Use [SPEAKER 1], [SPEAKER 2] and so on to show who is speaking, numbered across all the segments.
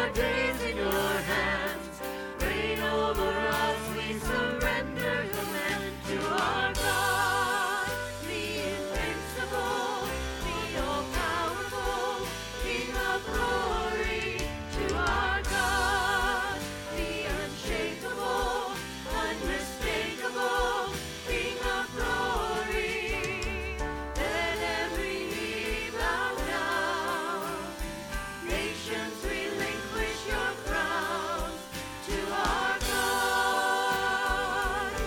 [SPEAKER 1] our days in your hands. Reign over us, we surrender the land to our God, the invincible, the all-powerful, King of glory. To our God, the unshakable, unmistakable, King of glory. Let every knee bow down. Nations relinquish your crowns to our God.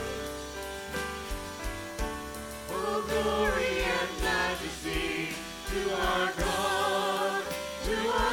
[SPEAKER 1] Oh, glory and majesty to our God, to our